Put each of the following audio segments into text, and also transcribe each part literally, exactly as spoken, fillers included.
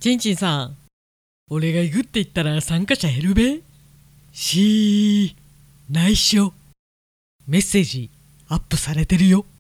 ちんちんさん、俺が行くって言ったら参加者減るべ。しー、内緒。メッセージアップされてるよ。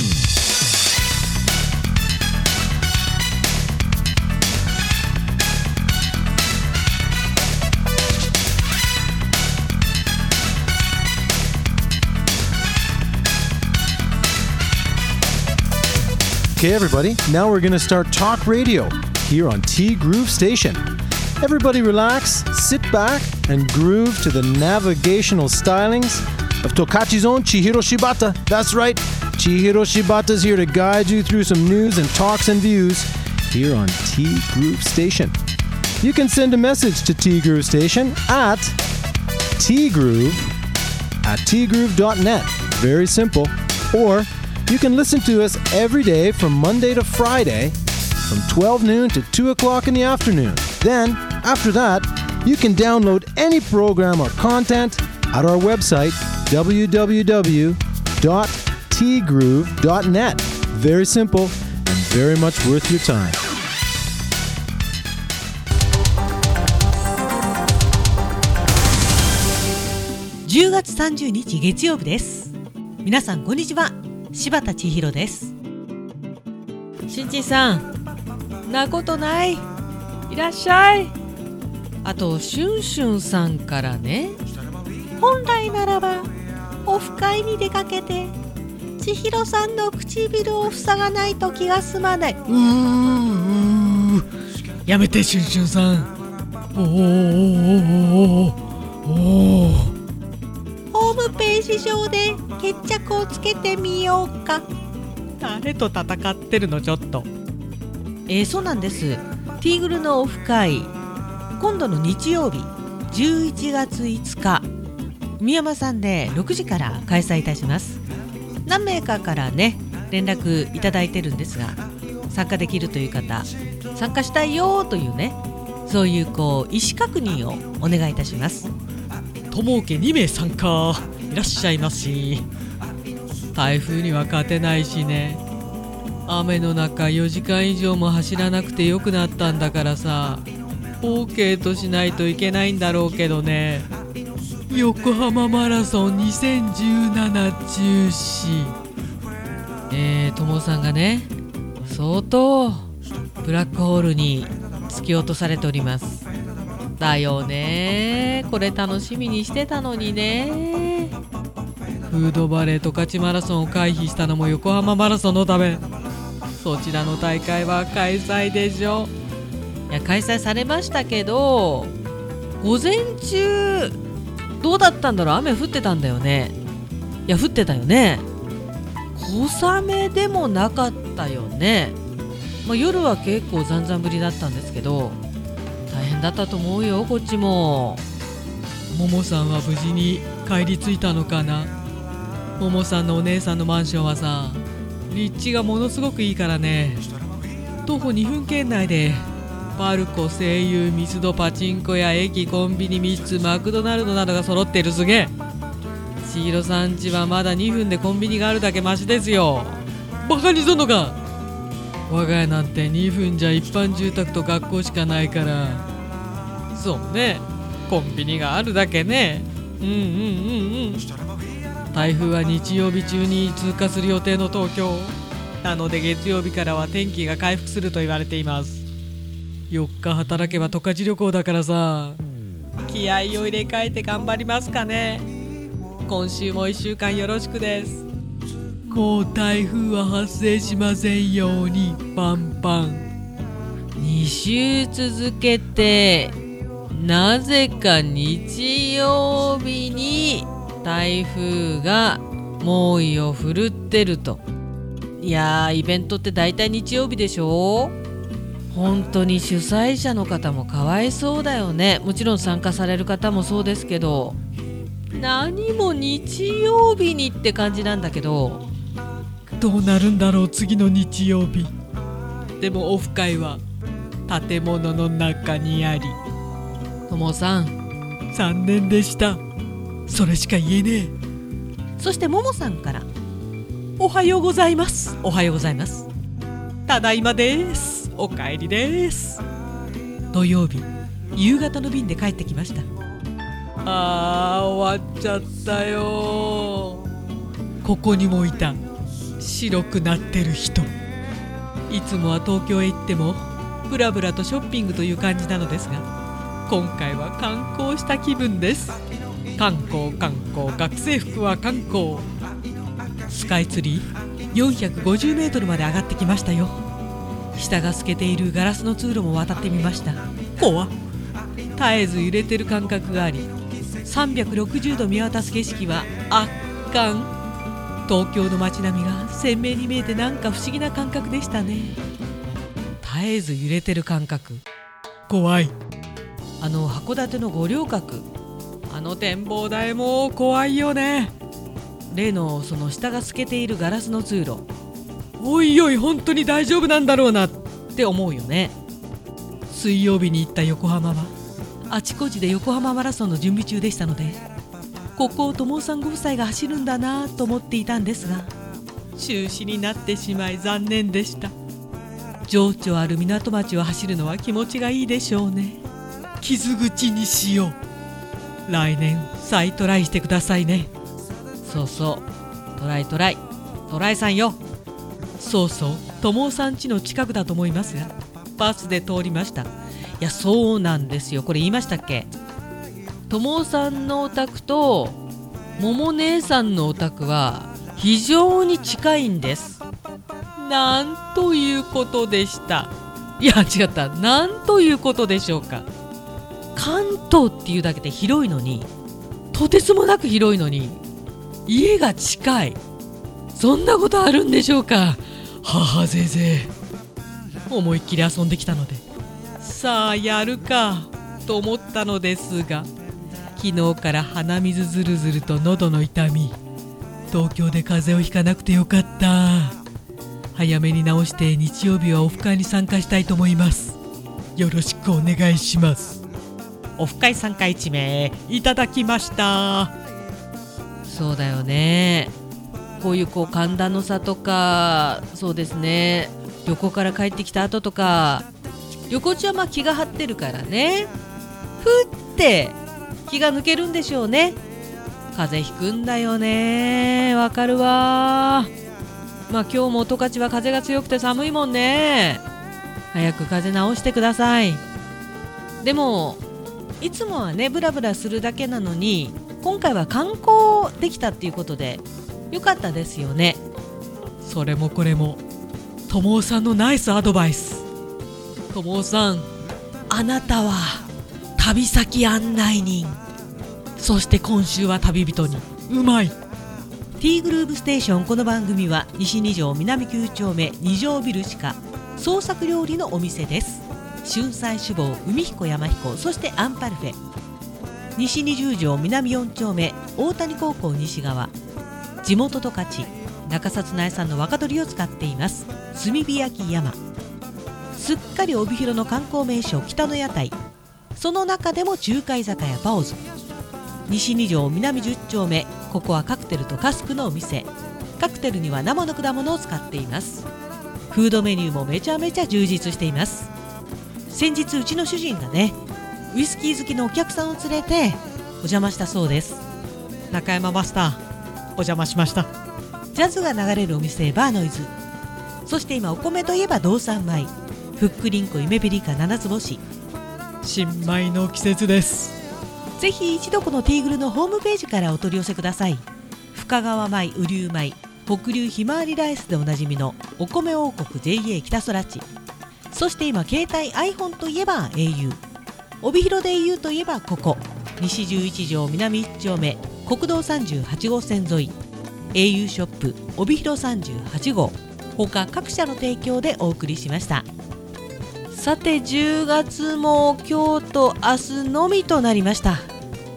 Okay, everybody, now we're going to start talk radio here on T Groove Station. Everybody relax, sit back, and groove to the navigational stylings of Tokachi's own Chihiro Shibata. That's right, Chihiro Shibata's here to guide you through some news and talks and views here on T Groove Station. You can send a message to T Groove Station at tgroove at tgroove dot net. Very simple. Or you can listen to us every day from Monday to Friday from twelve noon to two o'clock in the afternoon. Then, after that, you can download any program or content at our website, w w w dot t groove dot net. Very simple and very much worth your time. じゅうがつさんじゅうにち月曜日です。皆さんこんにちは。柴田千尋です。 ちんちんさん、なことない。いらっしゃい。あとしゅんしゅんさんからね、 本来ならばオフ会に出かけて千尋さんの唇を塞がないと気が済まない。うーうーやめてしゅんしゅんさん。おーおーおーおーおーホームページ上で決着をつけてみようか。 誰と戦ってるのちょっと。 えー、そうなんです。ティーグルのオフ会、今度の日曜日じゅういちがついつか、海山さんでろくじから開催いたします。何名かからね連絡いただいてるんですが、参加できるという方、参加したいよというね、そういうこう意思確認をお願いいたします。 友家にめい参加いらっしゃいますし、台風には勝てないしね。雨の中よじかん以上も走らなくてよくなったんだからさ、 OK としないといけないんだろうけどね。横浜マラソンにせんじゅうなな中止。えー、友さんがね、相当ブラックホールに突き落とされております。だよね、これ楽しみにしてたのにね。フードバレー十勝マラソンを回避したのも横浜マラソンのため。そちらの大会は開催でしょ。 いや、開催されましたけど、午前中どうだったんだろう。雨降ってたんだよね。いや、降ってたよね。小雨でもなかったよね。まあ、夜は結構ざんざん降りだったんですけど、大変だったと思うよ、こっちも。 ももさんは無事に帰り着いたのかな。ももさんのお姉さんのマンションはさ、立地がものすごくいいからね。徒歩にふん圏内でパルコ、西友、ミスド、パチンコや駅、コンビニみっつ、マクドナルドなどが揃っている。すげえ。千尋さん家はまだにふんでコンビニがあるだけマシですよ。バカにすんのか。我が家なんてにふんじゃ一般住宅と学校しかないから。そうね、コンビニがあるだけね。うんうんうんうん。台風は日曜日中に通過する予定の東京なので、月曜日からは天気が回復すると言われています。よっか働けば十勝旅行だからさ、気合を入れ替えて頑張りますかね。今週もいっしゅうかんよろしくです。もう台風は発生しませんように。パンパン。 に週続けてなぜか日曜日に台風が猛威を振るってると。いやー、イベントってだいたい日曜日でしょ。本当に主催者の方もかわいそうだよね。もちろん参加される方もそうですけど、何も日曜日にって感じなんだけど、 どうなるんだろう次の日曜日。でもオフ会は建物の中にあり。 ともさん、 残念でした。それしか言えねえ。 そしてももさんから、おはようございます。おはようございます。 ただいまです。お帰りです。 土曜日夕方の便で帰ってきました。 あー終わっちゃったよ。ここにもいた白くなってる人。いつもは東京へ行ってもブラブラとショッピングという感じなのですが、今回は観光した気分です。観光観光学生服は観光。スカイツリーよんひゃくごじゅうメートルまで上がってきましたよ。下が透けているガラスの通路も渡ってみました。怖っ。絶えず揺れてる感覚があり、さんびゃくろくじゅうど見渡す景色は圧巻。東京の街並みが鮮明に見えて、なんか不思議な感覚でしたね。絶えず揺れてる感覚、怖い。あの函館の五稜郭、あの展望台も怖いよね。例のその下が透けているガラスの通路、おいおい本当に大丈夫なんだろうなって思うよね。水曜日に行った横浜はあちこちで横浜マラソンの準備中でしたので、ここを友さんご夫妻が走るんだなと思っていたんですが、中止になってしまい残念でした。情緒ある港町を走るのは気持ちがいいでしょうね。傷口にしよう。来年再トライしてくださいね。そうそう、トライトライトライさんよ。そうそう、友さん家の近くだと思いますが、バスで通りました。いやそうなんですよ。これ言いましたっけ。友さんのお宅と桃姉さんのお宅は非常に近いんです。なんということでした。いや違った、なんということでしょうか。関東っていうだけで広いのに、とてつもなく広いのに家が近い。そんなことあるんでしょうか。母ぜぜ思いっきり遊んできたので、さあやるかと思ったのですが、昨日から鼻水ずるずると喉の痛み。東京で風邪をひかなくてよかった。早めに治して日曜日はオフ会に参加したいと思います。よろしくお願いします。オフ会参加いちめいいただきました。そうだよね。こういうこう寒暖の差とか、そうですね、旅行から帰ってきた後とか、旅行中はまあ気が張ってるからね、ふって気が抜けるんでしょうね。風邪ひくんだよね。わかるわ。まあ今日も十勝は風が強くて寒いもんね。早く風邪治してください。でもいつもはねブラブラするだけなのに、今回は観光できたっていうことでよかったですよね。それもこれも友さんのナイスアドバイス。友さん、あなたは旅先案内人、そして今週は旅人にうまい。 T グルーブステーション。この番組は西に条南きゅう丁目に条ビル地下創作料理のお店です。春菜志望、海彦山彦、そしてアンパルフェ。西にじゅう条南よん丁目大谷高校西側、地元十勝中札内産の若鶏を使っています炭火焼き山。すっかり帯広の観光名所北の屋台、その中でも中華居酒屋パオズ。西に条南じゅう丁目、ここはカクテルとカスクのお店。カクテルには生の果物を使っています。フードメニューもめちゃめちゃ充実しています。先日うちの主人がねウイスキー好きのお客さんを連れてお邪魔したそうです。中山マスターお邪魔しました。ジャズが流れるお店バーノイズ。そして今お米といえば道産米、ふっくりんこゆめぴりか七つ星。新米の季節です。ぜひ一度このティーグルのホームページからお取り寄せください。深川米、雨竜米、北流ひまわりライスでおなじみのお米王国 ジェイエー 北空地。そして今携帯 iPhone といえば エーユー、 帯広で エーユー といえばここ西じゅういち条南いち丁目国道さんじゅうはち号線沿い エーユー ショップ帯広さんじゅうはち号、他各社の提供でお送りしました。さてじゅうがつも今日と明日のみとなりました。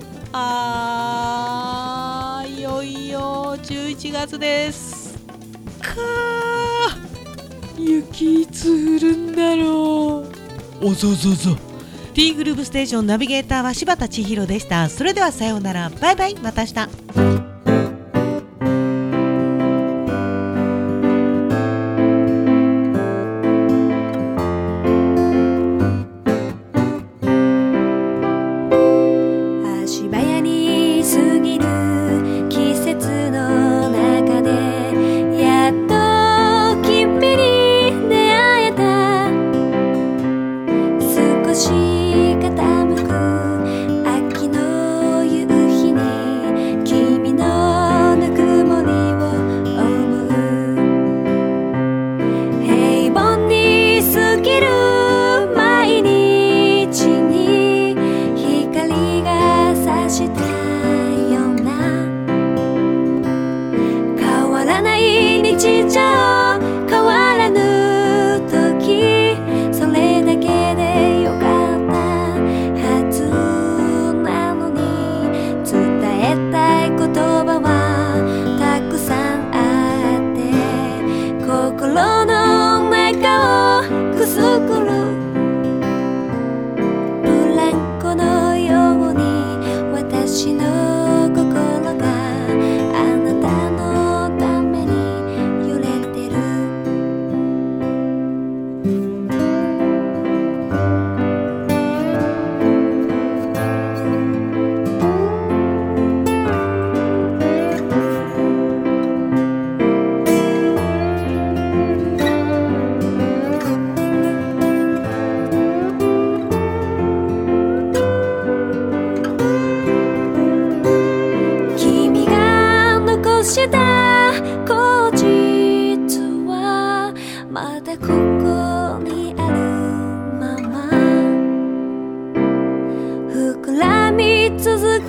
あーいよいよじゅういちがつです。かー、雪いつ降るんだろう。おぞぞぞ。 T グループステーションナビゲーターは柴田千尋でした。それではさようなら、バイバイ、また明日。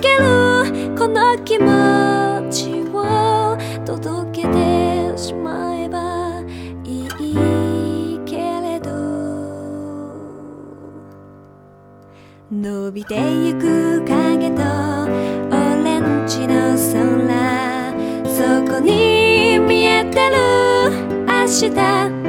けるこの気持ちを届けてしまえばいいけれど、伸びてゆく影とオレンジの空、そこに見えてる明日